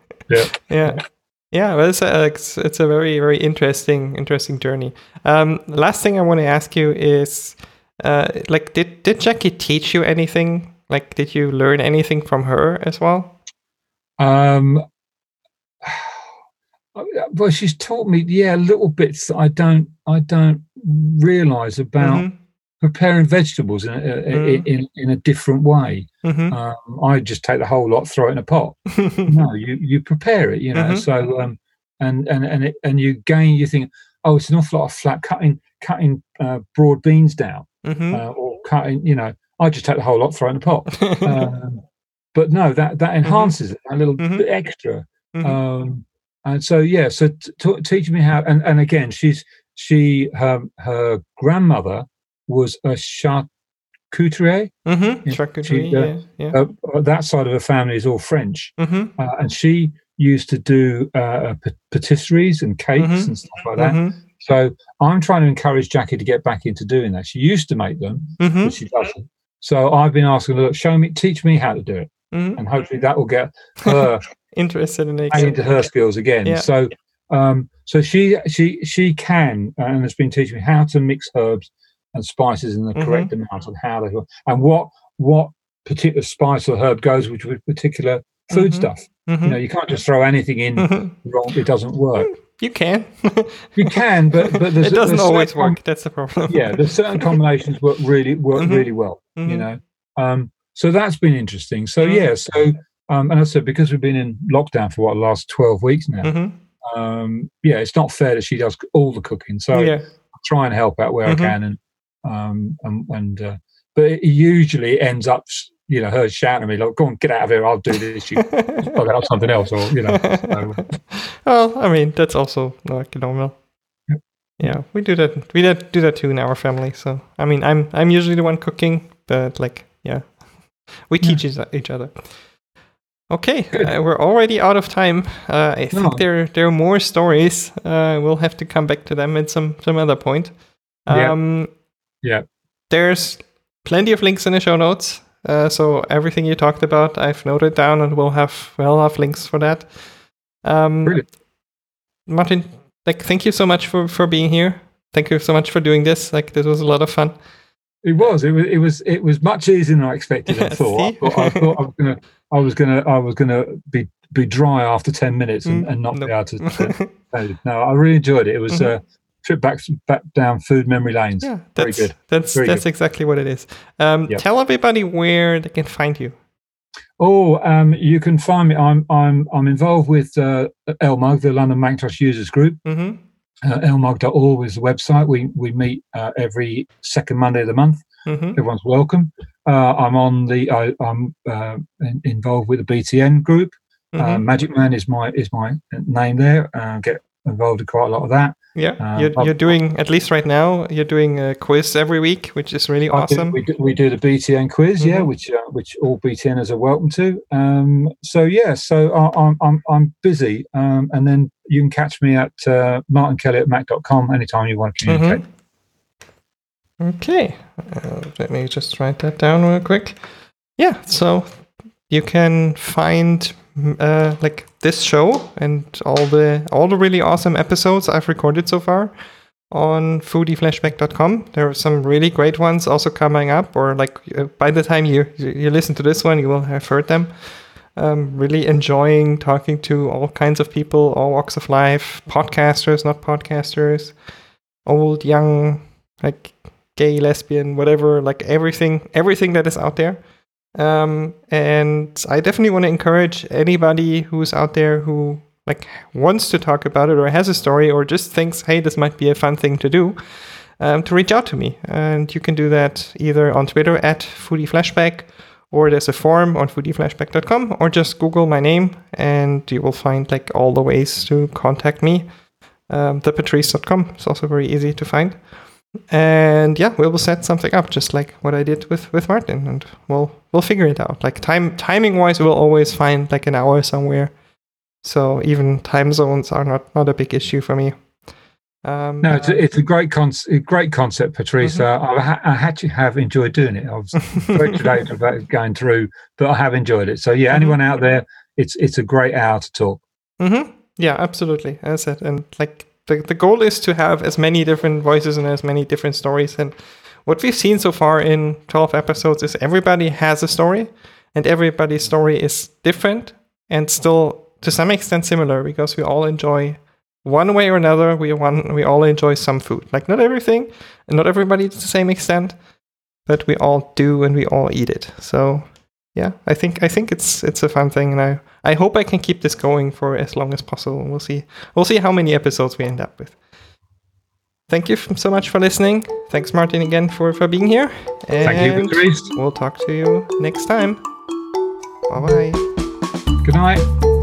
Well, it's a very, very interesting journey. Last thing I want to ask you is, did Jackie teach you anything? Like, did you learn anything from her as well? Well, she's taught me, little bits that I don't realize about preparing vegetables in a different way. I just take the whole lot, throw it in a pot. No, you prepare it, So and you think, oh, it's an awful lot of flat cutting broad beans down, or cutting, I just take the whole lot, throw it in a pot. But no, that enhances it a little bit extra. And so teaching me how, and again, her grandmother was a charcuterie. Charcuterie, that side of her family is all French, and she used to do patisseries and cakes and stuff like that. So I'm trying to encourage Jackie to get back into doing that. She used to make them, but she doesn't. So I've been asking her, look, teach me how to do it, and hopefully that will get her interested into her skills again. Yeah. So, so she can and has been teaching me how to mix herbs and spices in the correct amount and how they and what particular spice or herb goes with particular food stuff. You can't just throw anything in wrong; it doesn't work. You can, but it doesn't always work. That's the problem. There's certain combinations work really well. So that's been interesting. So and I said, because we've been in lockdown for the last 12 weeks now. It's not fair that she does all the cooking. So I try and help out where I can, but it usually ends up, her shouting at me like, "Go on, get out of here! I'll do this. You plug out something else," or So. Well, I mean, that's also like normal. Yeah, we do that. We do that too in our family. So I mean, I'm usually the one cooking, but we teach each other. Okay, we're already out of time. I think there are more stories. We'll have to come back to them at some other point. There's plenty of links in the show notes. So everything you talked about, I've noted down, and we'll have links for that. Martin, thank you so much for being here. thank you so much for doing this. Like, this was a lot of fun. It was much easier than I expected and thought. I thought I was gonna be dry after 10 minutes and not be able to. No, I really enjoyed it. It was a trip back down food memory lanes. Yeah, very good. That's exactly what it is. Tell everybody where they can find you. You can find me. I'm involved with LMUG, the London Macintosh Users Group. LMUG.org is the website. We meet every second Monday of the month. Everyone's welcome. I'm involved with the BTN group. Magic Man is my name there. Get involved in quite a lot of that. Yeah, you're doing, at least right now, you're doing a quiz every week, which is really awesome. We do the BTN quiz, which all BTNers are welcome to. So I'm busy, and then you can catch me at martinkelly@mac.com anytime you want to communicate. Okay, let me just write that down real quick. Yeah, so you can find like this show and all the really awesome episodes I've recorded so far on foodieflashback.com. There are some really great ones also coming up, or like by the time you listen to this one, you will have heard them. Really enjoying talking to all kinds of people, all walks of life, podcasters, not podcasters, old, young, like gay, lesbian, whatever, like everything that is out there. And I definitely want to encourage anybody who's out there who like wants to talk about it or has a story or just thinks, hey, this might be a fun thing to do, to reach out to me. And you can do that either on Twitter @foodieflashback, or there's a form on foodieflashback.com, or just Google my name and you will find like all the ways to contact me. Thepatrice.com is also very easy to find. And yeah, we will set something up just like what I did with Martin, and we'll figure it out. Like timing wise, we'll always find like an hour somewhere. So even time zones are not a big issue for me. No, it's a great concept, Patrice. I actually have enjoyed doing it. I was very traumatic about going through, but I have enjoyed it. So yeah, anyone out there, it's a great hour to talk. Yeah, absolutely. As I said, and like the goal is to have as many different voices and as many different stories. And what we've seen so far in 12 episodes is everybody has a story, and everybody's story is different and still to some extent similar, because we all enjoy one way or another. We all enjoy some food. Like not everything, and not everybody to the same extent, but we all do, and we all eat it. So yeah, I think it's a fun thing, and I hope I can keep this going for as long as possible. We'll see how many episodes we end up with. Thank you so much for listening. Thanks, Martin, again for being here. And thank you, Patrice. We'll talk to you next time. Bye-bye. Good night.